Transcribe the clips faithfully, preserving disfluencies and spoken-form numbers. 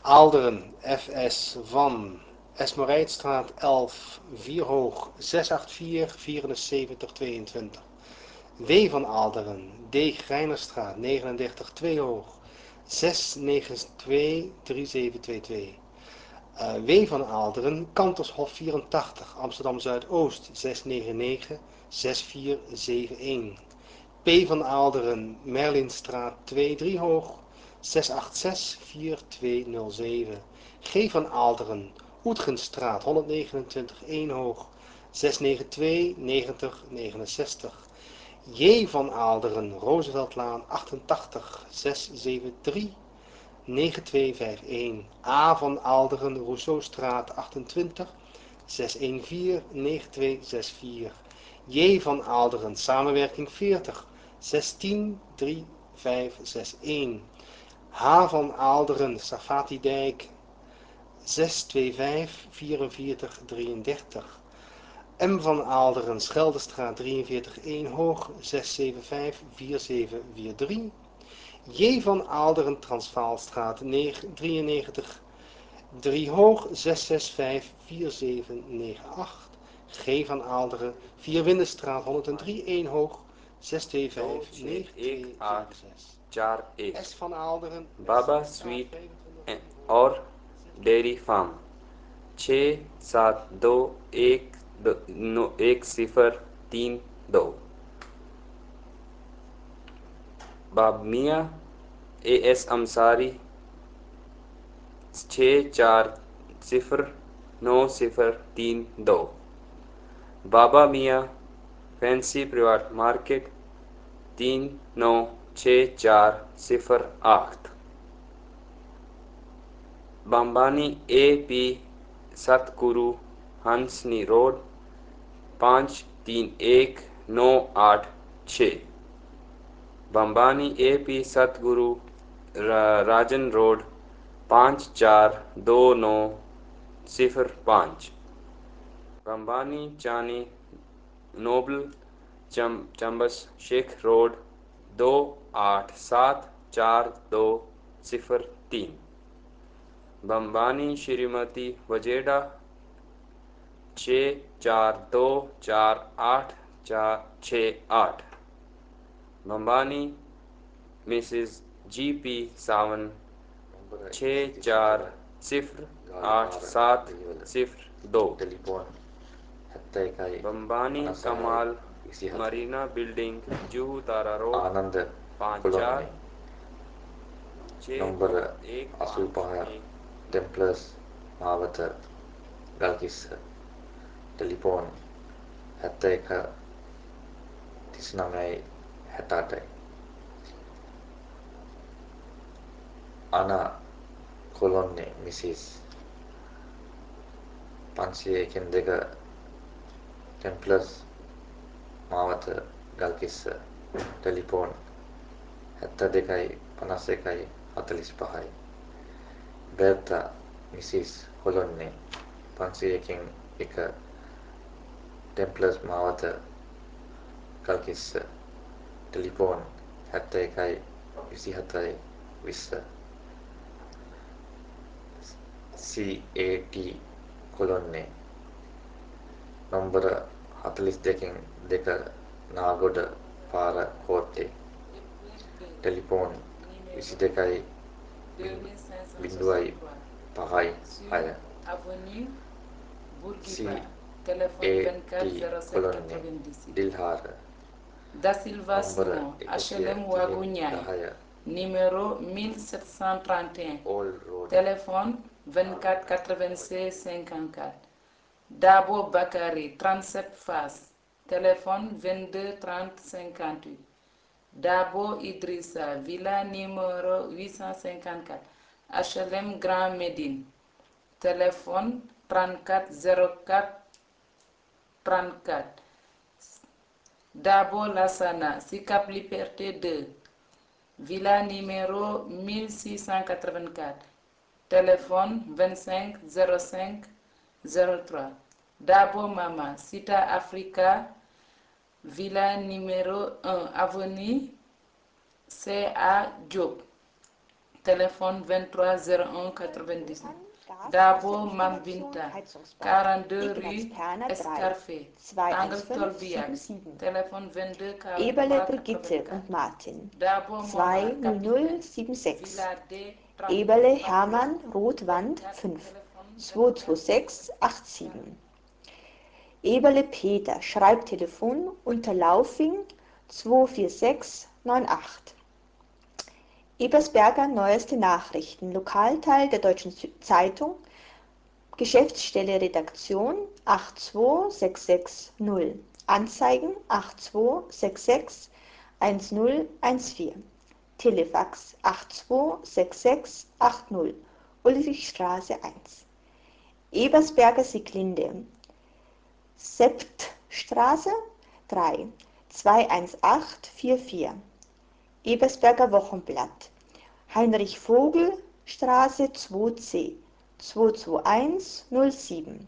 Aalderen, F S van Esmerijtstraat elf, vier hoog, zes acht vier, vierenzeventig tweeëntwintig. W van Aalderen, D. Grijnerstraat negenendertig, twee hoog, zes negen twee, drie zeven twee twee. Uh, W van Aalderen, Kantershof vierentachtig, Amsterdam Zuidoost, zes negen negen, zes vier zeven een. P van Aalderen, Merlinstraat twee, drie hoog, zes acht zes, vier twee nul zeven. G van Aalderen, Oetgenstraat honderdnegenentwintig, één hoog, zes negen twee, negentig negenenzestig. J van Aalderen, Rooseveltlaan achtentachtig, zes zeven drie, negen twee vijf een. A van Aalderen, Rousseaustraat achtentwintig, zes een vier, negen twee zes vier. J van Aalderen, Samenwerking veertig, zestien drie vijf zes een. H van Aalderen, Safatidijk zes twee vijf, vierenveertig drieëndertig. M van Aalderen, Scheldestraat drieënveertig, één hoog, zes zeven vijf, vier zeven vier drie. J van Aalderen, Transvaalstraat drieënnegentig, drie hoog, zes zes vijf, vier zeven negen acht. G van Aalderen, Vierwindenstraat honderddrie, één hoog, zes twee vijf, negen twee zeven zes. S van Aalderen, Baba Sweet और dairy farm छः सात दो एक दो नौ एक सिफर तीन दो। बाब मियाँ ए एस अंसारी छः चार सिफर नौ सिफर तीन दो। बाबा मियाँ फैंसी प्राइवेट मार्केट तीन नौ छः चार सिफर आठ। Bambani A P Satguru हंसनी road पाँच तीन एक नौ आठ छः। Bambani A P Satguru Rajan road पाँच चार दो नौ सिफर पाँच। बम्बानी चानी नोबल चम चम्बस शेख रोड दो आठ सात चार दो सिफर तीन। बम्बानी श्रीमती वजेडा छः चार दो चार आठ चार छः आठ। बम्बानी मिसेस जी पी सावन छः चार सिफर आठ सात सिफर दो। बम्बानी कमाल Marina building Juhu Tara road Anand पाँच चार नंबर असूपहा टेम्पलर्स मावत गल्किस टेलीफोन हत्तेक තිස්නවයයි හැටඅටයි. අනා කොලොන්නේ මිසිස් පන්සියයකින් දෙක ටෙම්ප්ලර්ස් මාවත ගල්කිස්ස ටෙලිෆෝන් හැත්ත දෙකයි පනස් එකයි හතලිස් පහයි. බර්තා මිසිස් කොලොන්නේ පන්සියයකින් එක ටෙම්ප්ලර්ස් මාවත ගල්කිස්ස ටෙලිෆෝන් හැත්ත එකයි විසි හතයි විස්ස. සී ඒ ටී කොලොන්නේ නොම්බර හතලිස් දෙකින් දෙක නාගොඩ පාර කෝට්ටේ ටෙලිෆෝන් විසි දෙකයි බිඳුවයි පහයි හය. සී ඒ ටී කොලොන්නේ Dilhara Da Silva Simon, H L M Wagouniaï, numéro mille sept cent trente et un, téléphone vingt-quatre quatre-vingt-seize cinquante-quatre. Dabo Bakari, trente-sept Fass, téléphone vingt-deux trente cinquante-huit. Dabo Idrissa, villa numéro huit cent cinquante-quatre, H L M Grand Médine, téléphone trente-quatre zéro quatre trente-quatre. Dabo Lassana, Sicap Liberté deux, villa numéro mille six cent quatre-vingt-quatre, téléphone vingt-cinq zéro cinq zéro trois. Dabo Mama, Cita Africa, villa numéro un, avenue C A Diop, téléphone vingt-trois zéro un quatre-vingt-dix-neuf. Dabo Mambinta, quarante-deux rue Escarfé, Angle Tolbiac, téléphone vingt-deux Eberle quarante-trois Brigitte quatre-vingt-quatre. und Martin Dabo zwei Momar, null null Capitaine, sieben sechs. Villa D, Eberle Hermann Rotwand fünf zwei zwei sechs acht sieben. Eberle Peter Schreibtelefon unter Laufing zwei vier sechs neun acht. Ebersberger Neueste Nachrichten, Lokalteil der Deutschen Zeitung, Geschäftsstelle Redaktion acht zwei sechs sechs null, Anzeigen acht zwei sechs sechs eins null eins vier, Telefax acht zwei sechs sechs acht null, Ulrichstraße eins. Ebersberger Sieglinde, Septstraße drei zwei eins acht vier vier. Ebersberger Wochenblatt, Heinrich Vogel Straße zwei C zwei zwei eins null sieben.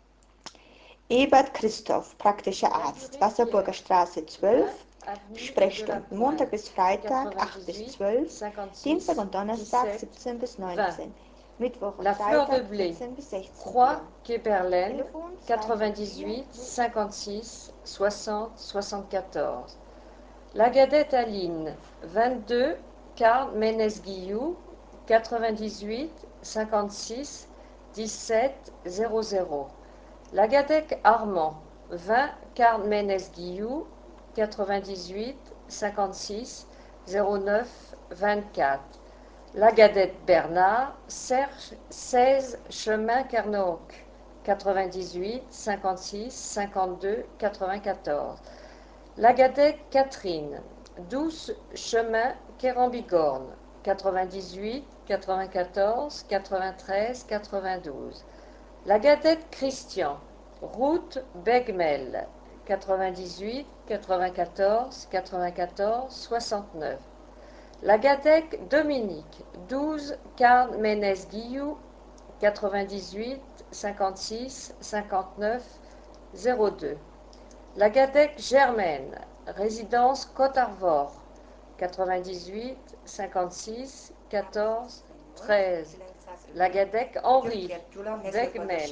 Ebert Christoph, praktischer Arzt, Wasserburger Straße zwölf, Sprechstunden Montag bis Freitag acht bis zwölf, Dienstag und Donnerstag siebzehn bis neunzehn, Mittwoch und Freitag vierzehn bis sechzehn Uhr. Quai-Berlaine, quatre-vingt-dix-huit cinquante-six soixante soixante-quatorze. La Gadette Aline, vingt-deux Carl Ménez-Guillou, quatre-vingt-dix-huit cinquante-six dix-sept zéro zéro. La Gadec Armand, vingt Carl Ménez-Guillou, quatre-vingt-dix-huit cinquante-six zéro neuf vingt-quatre. La Gadette Bernard, seize Chemin Carnauque, quatre-vingt-dix-huit cinquante-six cinquante-deux quatre-vingt-quatorze. La Gadec Catherine, douze Chemin Quérambigorne, quatre-vingt-dix-huit quatre-vingt-quatorze quatre-vingt-treize quatre-vingt-douze. La Gadette Christian, route Begmel, quatre-vingt-dix-huit quatre-vingt-quatorze quatre-vingt-quatorze soixante-neuf. La Gadec Dominique, douze Carl Ménez-Guillou, quatre-vingt-dix-huit cinquante-six cinquante-neuf zéro deux. La Gadec Germaine, résidence Côte-Arvor, quatre-vingt-dix-huit cinquante-six quatorze treize. La Gadec Henri, Begmel,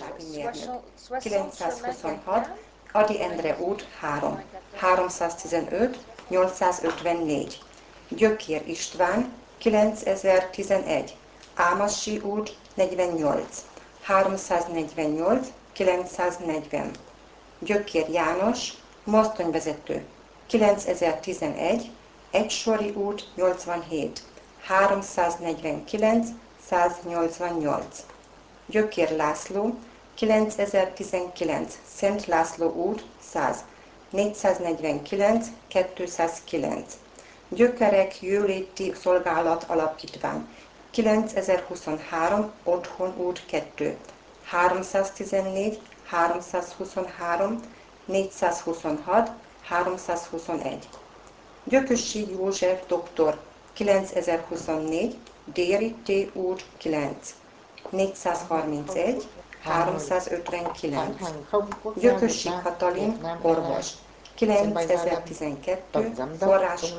kilencszázhuszonhat, Adi Endre út három, háromszáztizenöt nyolcszázötvennégy, Gyökér István kilencezer-tizenegy, Ámasi út negyvennyolc, háromszáznegyvennyolc kilencszáznegyven, Gyökér János, mozdonyvezető, kilencezer-tizenegy, Egysori út nyolcvanhét, háromszáznegyvenkilenc száznyolcvannyolc. Gyökér László, kilencezer-tizenkilenc, Szent László út száz, négyszáznegyvenkilenc kétszázkilenc. Gyökerek Jóléti Szolgálat Alapítvány, kilencezer-huszonhárom, Otthon út kettő, háromszáztizennégy háromszázhuszonhárom négyszázhuszonhat háromszázhuszonegy. Gyökösi József doktor, kilencezer-huszonnégy, Déri T út kilenc, négyszázharmincegy háromszázötvenkilenc. Gyökösi Katalin orvos, kilencezer-tizenkettő, Forrás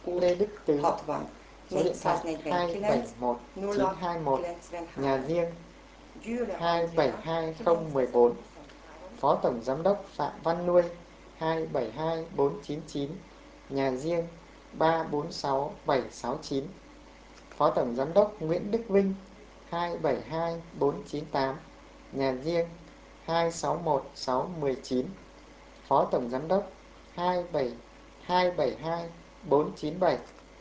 út hatvan, négyszáznegyvenkilenc nulla kilencvenhárom. Nhà riêng hai bảy hai không một bốn. Phó Tổng Giám đốc Phạm Văn Nuôi hai bảy hai bốn chín chín, nhà riêng ba bốn sáu bảy sáu chín. Phó Tổng Giám đốc Nguyễn Đức Vinh hai bảy hai bốn chín tám, nhà riêng hai sáu một sáu một chín. Phó Tổng Giám đốc hai bảy hai bảy hai bốn chín bảy.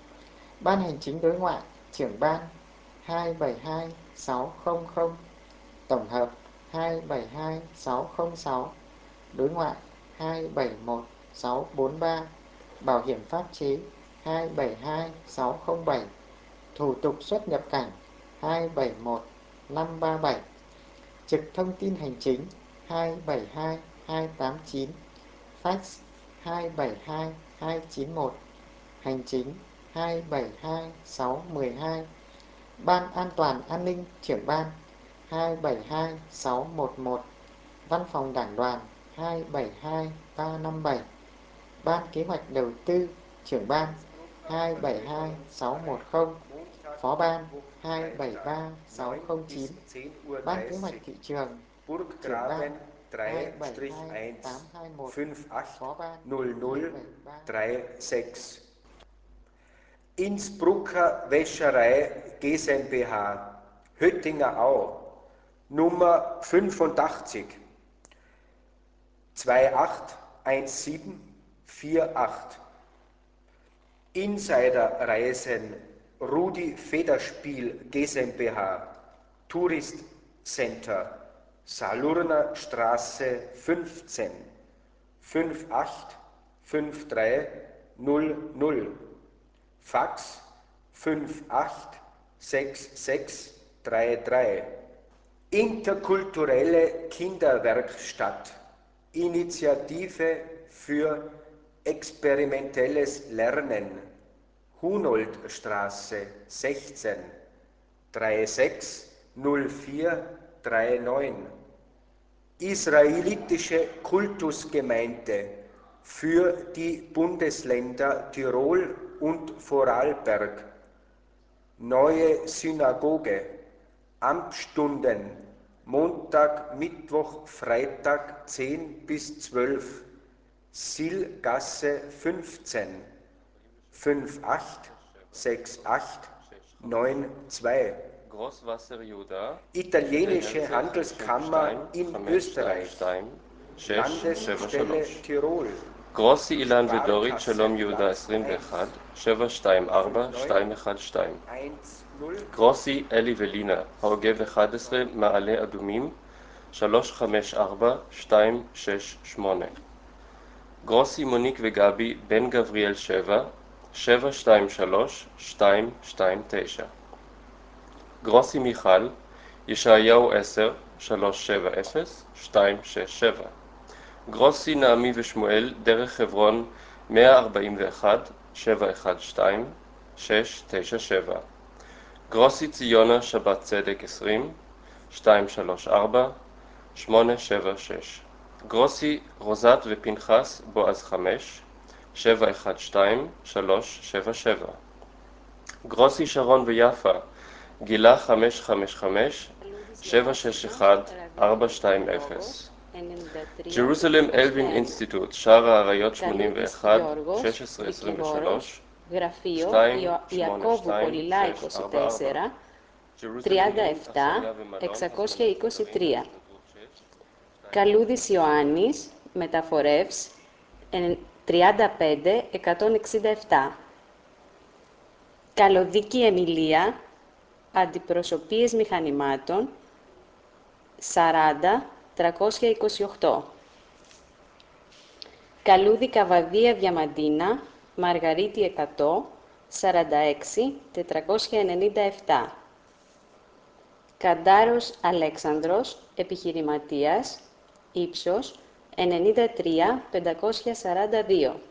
Ban Hành chính Đối ngoại, trưởng ban hai bảy hai sáu không không, tổng hợp hai bảy hai sáu không sáu, đối ngoại hai bảy một sáu bốn ba, bảo hiểm pháp chế hai bảy hai sáu không bảy, thủ tục xuất nhập cảnh hai bảy một năm ba bảy, trực thông tin hành chính hai bảy hai hai tám chín, fax hai bảy hai hai chín một, hành chính hai bảy hai sáu một hai. Ban An toàn An ninh, trưởng ban hai bảy hai sáu một một, Văn phòng Đảng đoàn hai bảy hai ba năm bảy, Ban Kế hoạch Đầu tư, trưởng ban hai bảy hai sáu một không, Phó ban hai bảy ba sáu không chín, Ban kế hoạch thị trường, trưởng ban hai bảy hai tám hai một, Phó ban null null drei sechs. Innsbrucker Wäscherei GmbH, Höttinger Au, Nummer fünfundachtzig, zwei acht eins sieben vier acht. Insiderreisen Rudi Federspiel GmbH, Tourist Center, Salurner Straße fünfzehn, fünf acht fünf drei null null. Fax fünf acht sechs sechs drei drei. Interkulturelle Kinderwerkstatt, Initiative für experimentelles Lernen, Hunoldstraße sechzehn, sechsunddreißig null vier neununddreißig. Israelitische Kultusgemeinde für die Bundesländer Tirol und Vorarlberg, Neue Synagoge, Amtsstunden, Montag, Mittwoch, Freitag zehn bis zwölf, Sillgasse fünfzehn, fünf acht sechs acht neun zwei. Italienische Handelskammer in Österreich, Landesstelle Tirol. גרוסי אילן ודורית שלום יהודה עשרים ואחת, שבע שתיים ארבע שתיים אחד שתיים. גרוסי אלי ולינה, ההוגב אחד עשרה, מעלה אדומים, שלוש חמש ארבע שתיים שש שמונה. גרוסי מוניק וגבי, בן גבריאל שבע, שבע שתיים שלוש שתיים שתיים תשע. גרוסי מיכל, ישעיהו עשר, שלוש שבע אפס שתיים שש שבע. גרוסי נעמי ושמואל, דרך חברון מאה ארבעים ואחת שבע אחת שתיים שש תשע שבע. גרוסי ציונה שבת צדק עשרים שתיים שלוש ארבע שמונה שבע שש. גרוסי רוזת ופנחס בועז חמש שבע אחת שתיים שלוש שבע שבע. גרוסי שרון ויפה גילה חמש חמש חמש שבע שש אחת ארבע שתיים אפס. Jerusalem Elvin Institute, שער האריות שמונים ואחת שש עשרה עשרים ושלוש, Γραφείο Ιακώβου Πολυλάικο τέσσερα, τριάντα επτά εξακόσια είκοσι τρία. Καλούδης Ιωάννης, Μεταφορεύς, τριάντα πέντε εκατόν εξήντα επτά. Καλοδίκη Εμιλία, Αντιπροσωπείες Μηχανημάτων, σαράντα τριακόσια είκοσι οκτώ. Καλούδη Καβαδία Διαμαντίνα, Μαργαρίτη εκατό, σαράντα έξι τετρακόσια ενενήντα επτά. Καντάρος Αλέξανδρος, επιχειρηματίας, ύψος ενενήντα τρία πεντακόσια σαράντα δύο.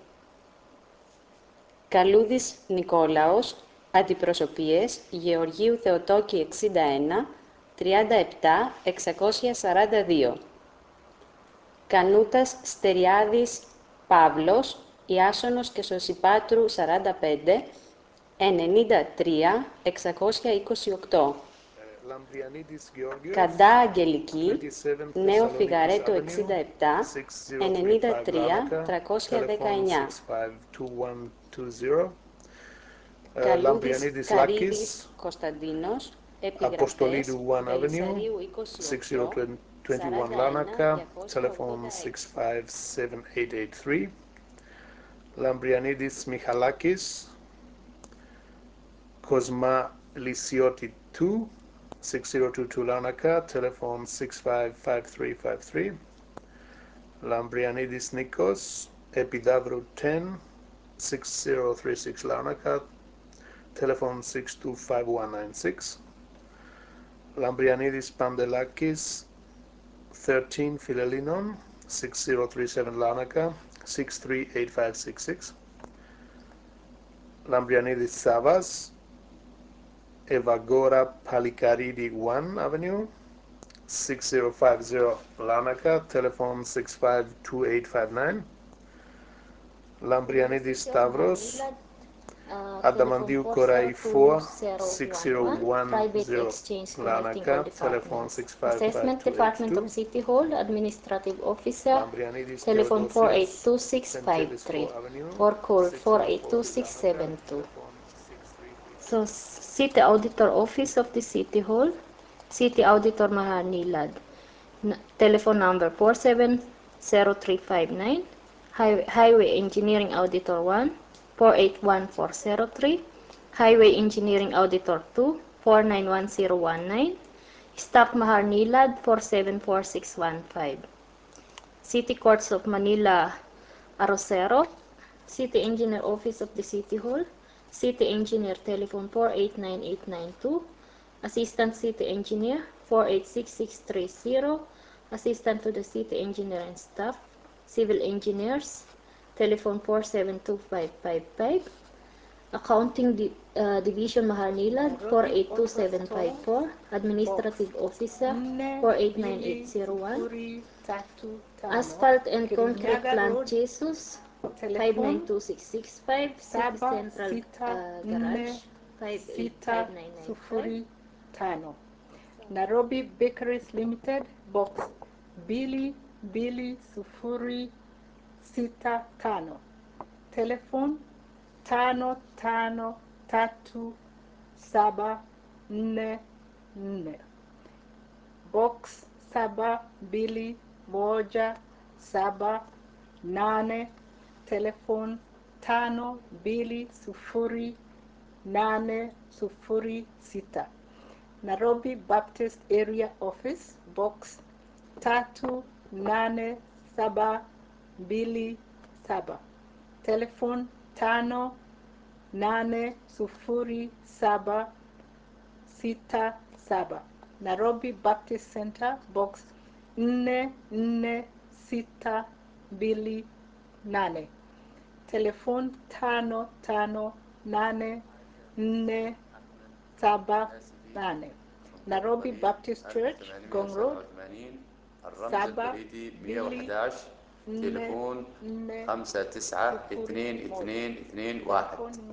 Καλούδης Νικόλαος, Αντιπροσωπείες, Γεωργίου Θεοτόκη εξήντα ένα, τριάντα επτά εξακόσια σαράντα δύο. Κανούτας Στεριάδης Παύλος, Ιάσονος και Σωσιπάτρου σαράντα πέντε, ενενήντα τρία εξακόσια είκοσι οκτώ. Καντά Αγγελική, Νέο Φιγαρέτο εξήντα επτά, ενενήντα τρία τριακόσια δεκαεννιά. Καλούδης Καρύδης Κωνσταντίνος, Επιγραφές Βελισσαρίου είκοσι οκτώ, twenty-one Larnaca, telephone six five seven eight eight three. Lambrianidis Michalakis, Cosma Lysioti two, six zero two two Larnaca, telephone six five five three five three. Lambrianidis Nikos, Epidavro ten, six zero three six Larnaca, telephone six two five one nine six. Lambrianidis Pandelakis, thirteen Philelinon, six zero three seven Larnaca, six three eight five six six. Lambrianidis Savas, Evagora Palikaridi one Avenue, six zero five zero Larnaca, telephone six five two eight five nine. Lambrianidis Stavros, Adamandiu Korai four six zero one Private zero Exchange Connecting Larnaca, All telephone Departments. six five five Assessment two eight Department two. of City Hall, Administrative Officer, Lambrianidis telephone four eight Theodosius, two six Saint five three, Telesphore Avenue, or call four eight two six seven two. So, City Auditor Office of the City Hall, City Auditor Mahar Nilad, N- telephone number four seven zero three five nine, High- Highway Engineering Auditor one, four eight one four zero three, Highway Engineering Auditor two, four nine one zero one nine, Staff Mahar Nilad four seven four six one five. City Courts of Manila, Arocero, City Engineer Office of the City Hall, City Engineer telephone four eight nine eight nine two, Assistant City Engineer four eight six six three zero, Assistant to the City Engineer and Staff, Civil Engineers telephone four seven two five five five, Accounting Di- uh, Division Mahar Nilad four eight two seven five four, Administrative Officer four eight nine eight zero one, Asphalt and Concrete Plant Jesus five nine two six six five, City Central uh, Garage five eight five nine nine five. Tano. Nairobi Bakeries Limited, box Billy Billy Sufuri Sita Tano. Telephone tano tano tatu saba nne nne. Box saba Billy moja saba nane. Telephone tano Billy Sufuri nane sufuri sita. Nairobi Baptist Area Office, box tatu nane saba mbili saba. Telephone tano nane sufuri saba sita saba. Nairobi Baptist Center, box nne nne sita mbili nane. Telephone tano tano nane nne saba nane. Nairobi Baptist Church, Gong Road, الرمز البريدي مية وأحد عشر، تليفون خمسة تسعة اثنين اثنين اثنين واحد.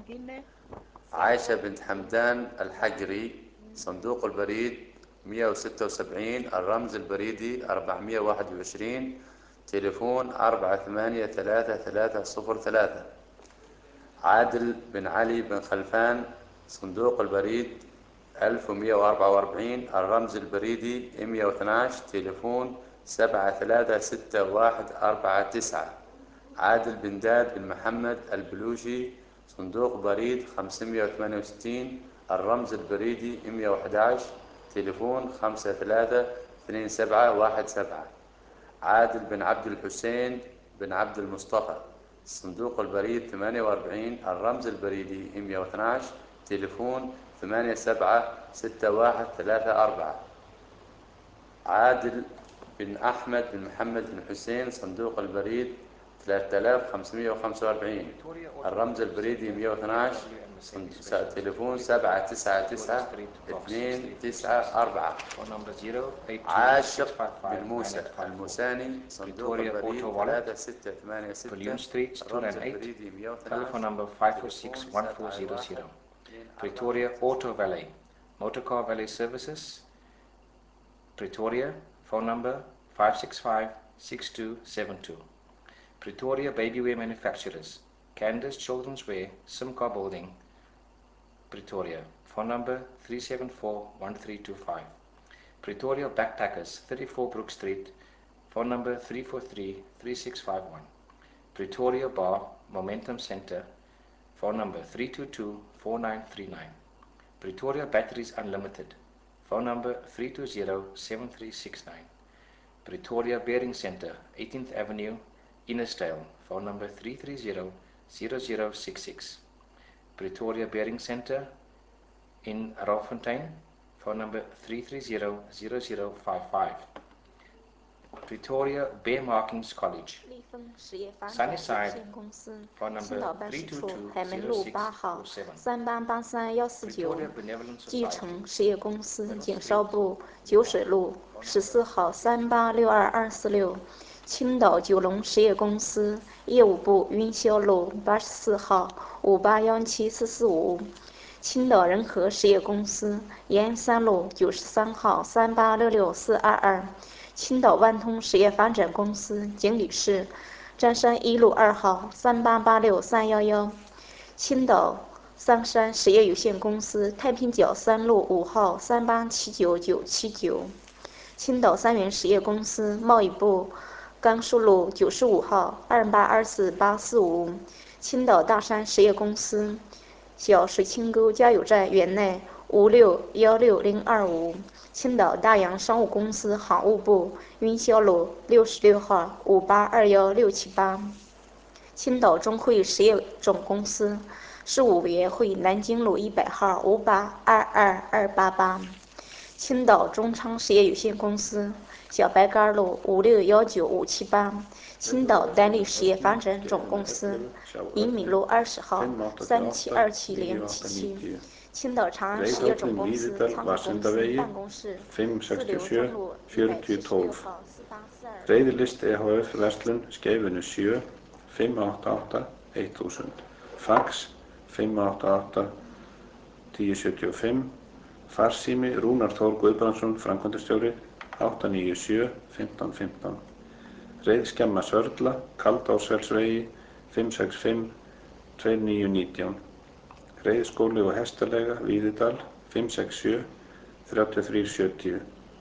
عائشة بنت حمدان الحجري، صندوق البريد مية وستة وسبعين، الرمز البريدي أربعمية وواحد وعشرين، تليفون أربعة ثمانية ثلاثة ثلاثة صفر ثلاثة. عادل بن علي بن خلفان، صندوق البريد ألف ومية وأربعة وأربعين، الرمز البريدي مية واثني عشر، تليفون سبعة ثلاثة ستة واحد أربعة تسعة. عادل بن داد بن محمد البلوشي، صندوق بريد خمسمية وثمانية وستين، الرمز البريدي مية وأحد عشر، تليفون خمسة ثلاثة اثنين سبعة واحد سبعة. عادل بن عبد الحسين بن عبد المصطفى، صندوق البريد ثمانية وأربعين، الرمز البريدي مية واثني عشر، تليفون ثمانية سبعة ستة واحد ثلاثة أربعة. عادل بن أحمد بن محمد بن حسين، صندوق البريد ثلاثة آلاف وخمسمية وخمسة وأربعين، الرمز البريدي مية واثني عشر، تليفون سبعة تسعة تسعة اثنين تسعة أربعة. عاشق بن موسى الموساني، صندوق البريد ثلاثة ستة ثمانية ستة، الرمز البريدي مية واثني عشر، telephone number five four six one four zero zero. Pretoria Auto Valet, Motorcar Valet Services, Pretoria, phone number five six five six two seven two. Pretoria Babywear Manufacturers, Candace Children's Wear, Simcar Building, Pretoria, phone number three seven four one three two five. Pretoria Backpackers, thirty-four Brook Street, phone number three four three three six five one. Pretoria Bar Momentum Center, phone number three two two four nine three nine. Pretoria Batteries Unlimited, phone number three two zero seven three six nine. Pretoria Bearing Center, eighteenth Avenue, Innisdale, phone number three three zero zero zero six six. Pretoria Bearing Center in Ralfontein, phone number three three zero zero zero five five. Pretoria Bear Markings College, Sunnyside, phone number three two two zero six four seven. Pretoria Benevolent 继 Society, 承事业公司，景绍部九水路十四号三八六二二四六， 青岛九龙实业公司业务部云霄路八十四号五八幺七四四五，青岛仁和实业公司延安三路九十三号三八六六四二二，青岛万通实业发展公司经理是占山一路二号三八八六三幺幺，青岛桑山实业有限公司太平角三路五号三八七九九七九，青岛三元实业公司贸易部甘肃路九十五号二八二四八四五，青岛大山实业公司小水清沟加油站园内五六幺六零二五，青岛大洋商务公司航务部云霄路六十六号五八二幺六七八，青岛中汇实业总公司事务委员会南京路一百号五八二二二八八，青岛中昌实业有限公司小白干路五六幺九五七八，青岛丹立实业发展总公司银米路二十号三七二七零七七，青岛长安实业总公司仓储公司办公室四流中路一百七十六号四八四二。 Reiðlist E H F Verslun Skeifunni sjö fimm átta átta eitt þúsund, fax fimm átta átta tíu sjötíu og fimm, farsími Rúnar Þór Guðbrandsson framkvæmdastjóri átta níu sjö fimmtán fimmtán, reiðskemma Sörla Kaldárselsvegi fimm sex fimm tvö níu nítján, reiðskóli og hestaleiga Víðidal fimm sex sjö þrjátíu og þrír sjötíu,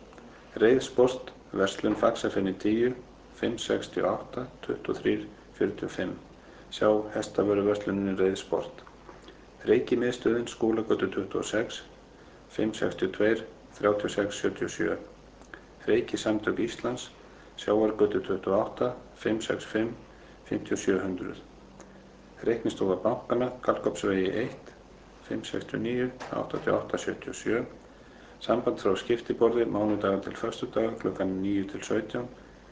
reiðsport Verslun Faxafinni tíu fimm sextíu og átta tuttugu og þrír fjörutíu og fimm, sjá Hestavöruverslunin Reiðsport, Reykimiðstöðin Skúlagötu tuttugu og sex fimm sextíu og tvö þrjátíu og sex sjötíu og sjö, Reikisamtök Íslands Sjávargötu tuttugu og átta fimm sex fimm fimmtíu og sjö hundruð, Reiknistofa Bankana Kalkofnsvegi eitt fimm sextíu og níu áttatíu og átta sjötíu og sjö, Samband frá skiptiborði mánudaga til föstudaga klukkan níu til sautján,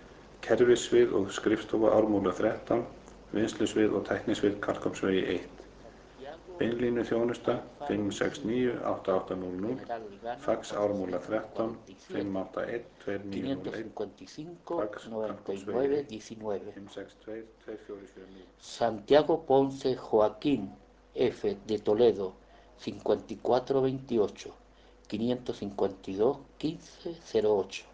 Kerfissvið og skrifstofa Ármúla þrettán, Vinnslusvið og tæknisvið Kalkofnsvegi eitt, Beinlínu þjónusta fimm sex níu átta átta núll núll, fax Ármúla þrettán fimm átta eitt tvö níu núll eitt, fax Kalkofnsvegi fimm sex tvö tvö fjögur sjö núll. Santiago Ponce Joaquín F. de Toledo cincuenta y cuatro veintiocho quinientos cincuenta y dos quince cero ocho.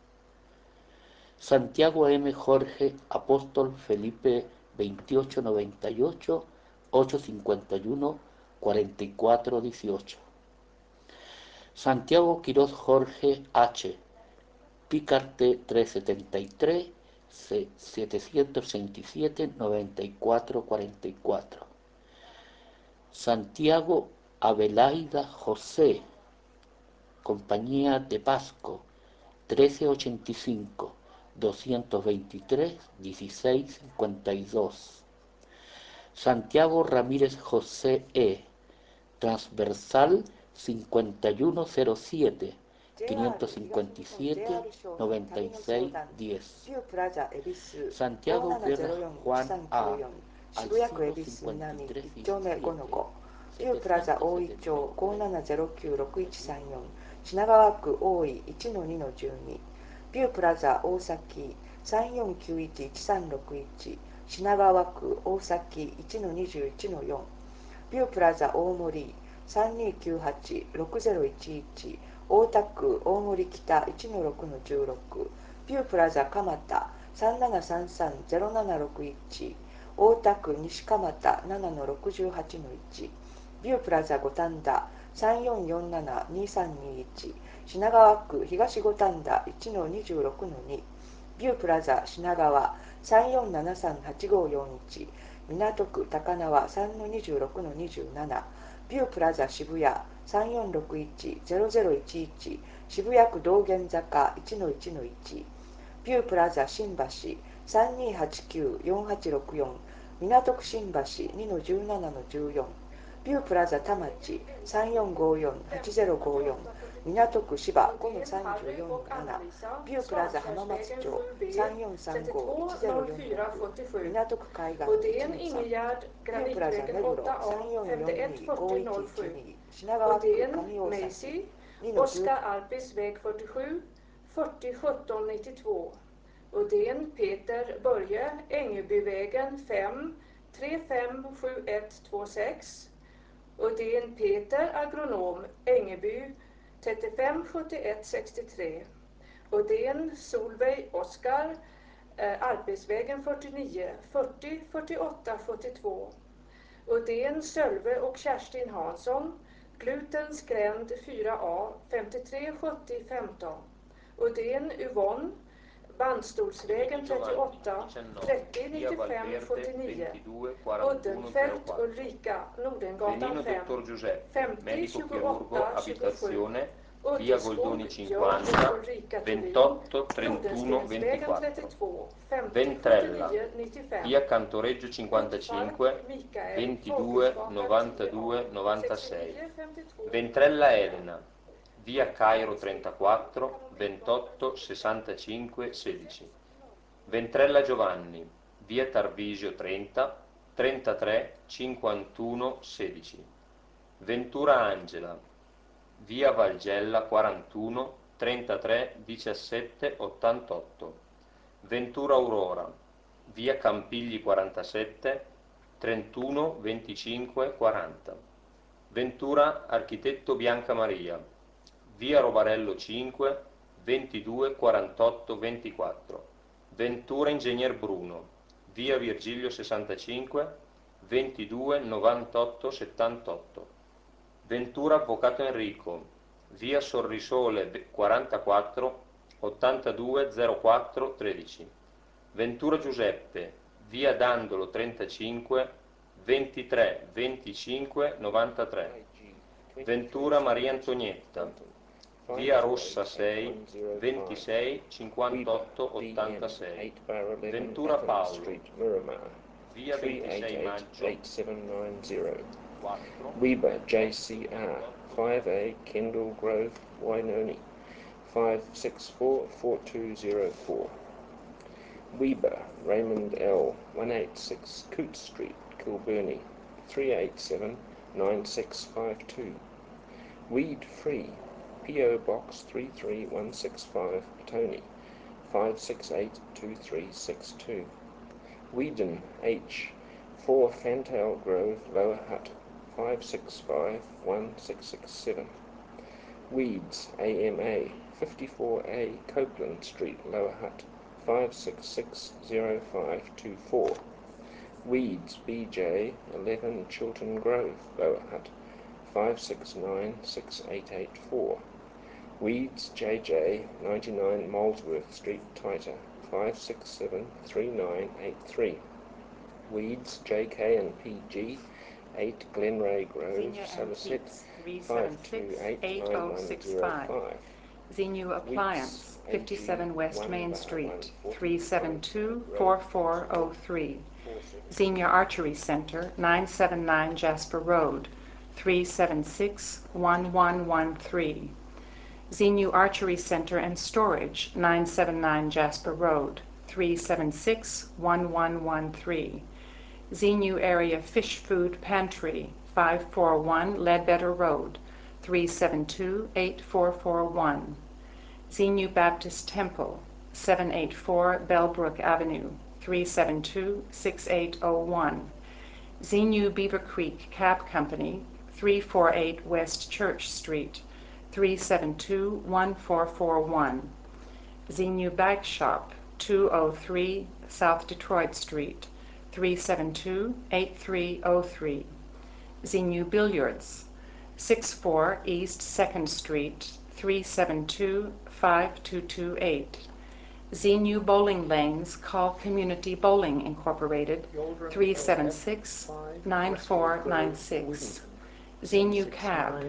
Santiago M. Jorge Apóstol Felipe veintiocho noventa y ocho ochocientos cincuenta y uno cuarenta y cuatro dieciocho. Santiago Quiroz Jorge H. Picarte trescientos setenta y tres setecientos veintisiete noventa y cuatro cuarenta y cuatro. Santiago Abelaida José Compañía de Pasco trescientos ochenta y cinco doscientos veintitrés dieciséis cincuenta y dos. Santiago Ramírez José E. Transversal cincuenta y uno cero siete quinientos cincuenta y siete noventa y seis diez. Santiago Guerra Juan A. Alcido cincuenta y tres diecisiete. ビュープラザ大井町 ごーななゼロきゅうろくいちさんよん 品川区大井 いちのにのじゅうに ビュープラザ大崎 さんよんきゅういちいちさんろくいち 品川区大崎 いちのにじゅういちのよん ビュープラザ大森 さんにきゅうはちろくゼロいちいち 大田区大森北 いちのろくのじゅうろく ビュープラザ蒲田 さんななさんさんゼロななろくいち 大田区西蒲田 ななのろくじゅうはちのいち ビュープラザ五反田 さんよんよんななにさんにいち 品川区東五反田 いちのにじゅうろくのに ビュープラザ品川 さんよんななさんはちごよんいち 港区高輪 さんのにじゅうろくのにじゅうなな ビュープラザ渋谷 さんよんろくいちゼロゼロいちいち 渋谷区道玄坂 いちのいちのいち ビュープラザ新橋 さんにはちきゅうよんはちろくよん 港区新橋 にのじゅうななのじゅうよん ビュープラザ田町 さんよんごよんはちゼロごよん 港区芝 ごのさんじゅうよんのなな ビュープラザ浜松町 さんよんさんごいちゼロよんろく 港区海岸いちのさん ビュープラザ目黒 さんよんよんにごいちいちに 品川区上大崎 にのじゅう Oskar Alpes väg fyrtiosju fyrtio sjutton nittiotvå. Odén Peter Börje, Ängbyvägen fem, tre fem sju ett två sex. Odén Peter, agronom, Ängeby, trettiofem sjuttioett sextiotre. Odén Solveig Oskar, eh, Arbetsvägen fyrtionio, fyrtio fyrtioåtta sjuttiotvå. Odén Sölve och Kerstin Hansson, Glutens gränd fyra A, femtiotre sjuttio femton. Odén Yvonne, Bandstolsvägen trettioåtta, trettio nittiofem sjuttionio. Uddenfelt Ulrika, Nordengatan fem, femtio tjugoåtta tjugosju. via Goldoni cinquanta, ventotto trentuno ventiquattro. Ventrella, via Cantoreggio cinquantacinque, ventidue novantadue novantasei. Ventrella Elena, via Cairo trentaquattro, ventotto sessantacinque sedici. Ventrella Giovanni, via Tarvisio trenta, trentatré cinquantuno sedici. Ventura Angela, via Valgella quarantuno, trentatré diciassette ottantotto. Ventura Aurora, via Campigli quarantasette, trentuno venticinque quaranta. Ventura Architetto Bianca Maria, via Robarello cinque, ventidue quarantotto ventiquattro. Ventura Ingegner Bruno, via Virgilio sessantacinque, ventidue novantotto settantotto. Ventura Avvocato Enrico, via Sorrisole quarantaquattro, ottantadue zero quattro tredici. Ventura Giuseppe, via Dandolo trentacinque, ventitré venticinque novantatré. Ventura Maria Antonietta, via Rossa sei, ventisei cinquantotto ottantasei. Ventura Paolo, via ventisei maggio Weber J C R, five A Kendall Grove, Wainoni, five six four four two zero four. Weber Raymond L, one eighty-six Coote Street, Kilburnie, three eight seven nine six five two. Weed Free, P O Box three three one six five, Tony, five six eight two three six two. Whedon H, four Fantail Grove, Lower Hutt, five six five one six six seven. Weeds A M A, fifty-four A Copeland Street, Lower Hutt, five six six zero five two four. Weeds B J, eleven Chilton Grove, Lower Hutt, five six nine six eight eight four. Weeds J J, ninety-nine Molesworth Street, Tyter, five six seven three nine eight three. Weeds J K and P G, eight Glenray Grove, Somerset, five two eight nine one zero five. Xenu Appliance, fifty-seven West Main Street, three seven two four four zero three. Xenia Archery Center, nine seven nine Jasper Road, three seven six one one one three. Xenu Archery Center and Storage, nine seven nine Jasper Road, three seven six one one one three. Xenu Area Fish Food Pantry, five four one Ledbetter Road, three seven two eight four four one. Xenu Baptist Temple, seven eight four Bellbrook Avenue, three seven two six eight zero one. Xenu Beaver Creek Cab Company, three four eight West Church Street, three seven two one four four one. Xenu Bag Shop, two oh three South Detroit Street, three seven two eight three zero three. Xenu Billiards, six four East second Street, three seven two five two two eight. Xenu Bowling Lanes, Call Community Bowling Incorporated, three seven six nine four nine six. Xenu Cab,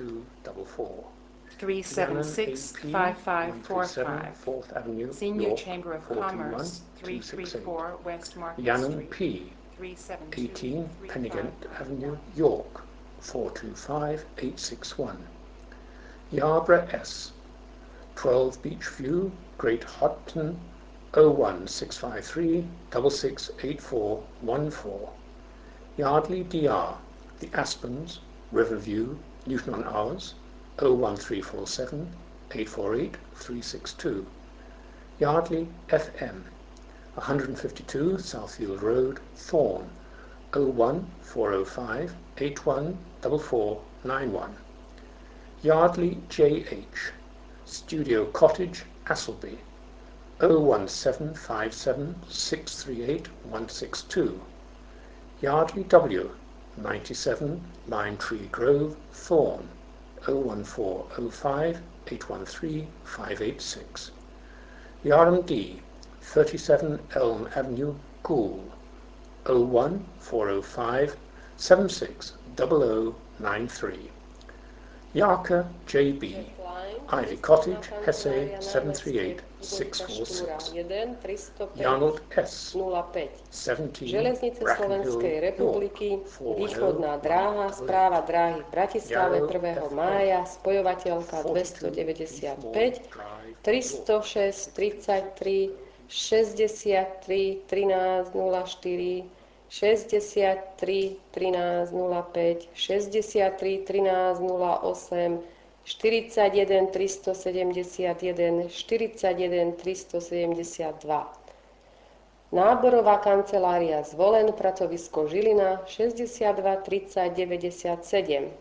three seven six five five four five. Xenu Chamber of Commerce, three three four West Market Yannon Street, P, three seven two eighteen three Pennigant five Avenue, York, four two five eight six one. Yarborough S, twelve Beachview, Great Houghton, oh one six five three six six eight four one four. Yardley D R, The Aspens, Riverview, Newton on Ours, oh one three four seven eight four eight three six two. Yardley F M, one fifty-two Southfield Road, Thorn, oh one four oh five eight one four four nine one. Yardley J H, Studio Cottage, Asselby, oh one seven five seven six three eight one six two. Yardley W, ninety-seven Lime Tree Grove, Thorn, oh one four oh five eight one three five eight six. The R M D, thirty-seven Elm Avenue, Goole, oh one four oh five seven six zero zero nine three. Yarka J B, Ivy Cottage, Hesse seven three eight six four six. Arnold S, seventeen Železnice Slovenskej republiky, východná dráha, správa dráhy v Bratislave prvého mája, spojovateľka dvestodeväťdesiatpäť, tristošesť tridsaťtri šesťdesiattri trinásť nula štyri, šesťdesiattri trinásť nula päť, šesťdesiattri trinásť nula osem, štyridsaťjeden tristosedemdesiatjeden, štyridsaťjeden tristosedemdesiatdva. Náborová kancelária Zvolen, pracovisko Žilina, šesťdesiatdva tridsať deväťdesiatsedem.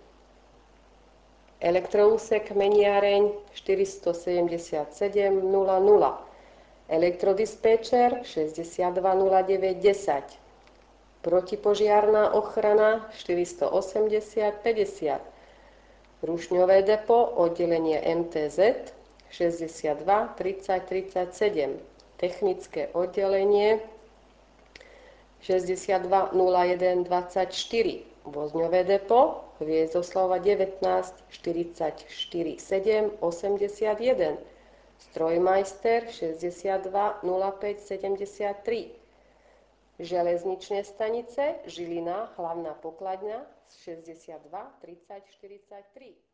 Elektroúsek Meniareň štyristosedemdesiatsedem nula nula. Elektrodispéčer šesťdesiatdva nula deväť desať. Protipožiarna ochrana štyristoosemdesiat päťdesiat. Rušňové depo, oddelenie em té zet šesťdesiatdva tridsať tridsaťsedem. Technické oddelenie šesťdesiatdva nula jeden dvadsaťštyri. Vozňové depo Hviezdoslava devätnásť štyridsaťštyri sedem osemdesiatjeden. Strojmajster šesťdesiatdva nula päť sedemdesiattri. Železničné stanice Žilina, hlavná pokladňa šesťdesiatdva tridsať štyridsaťtri.